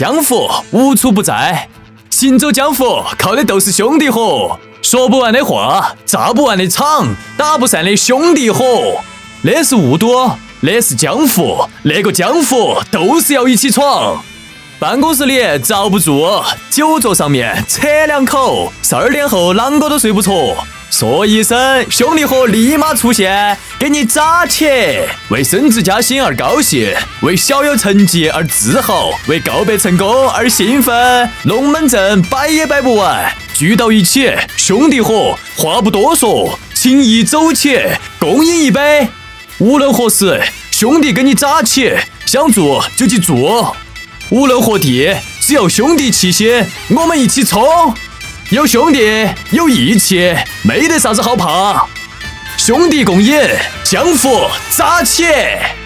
江湖无处不在，行走江湖靠的都是兄弟伙，说不完的话，炸不完的场，打不散的兄弟伙。那是雾都，那是江湖，那个江湖都是要一起闯。办公室里遭不住，酒桌上面扯两口，12点后啷个都睡不着。说一声，兄弟伙立马出现，给你炸起！为升职加薪而高兴，为小有成绩而自豪，为告白成功而兴奋。龙门阵摆也摆不完，聚到一起，兄弟伙，话不多说，情谊走起，共饮一杯。无论何时，兄弟跟你炸起，想做就去做。无论何地，只要兄弟齐心，我们一起冲！有兄弟，有义气，没得啥子好怕。兄弟共饮，江湖炸起！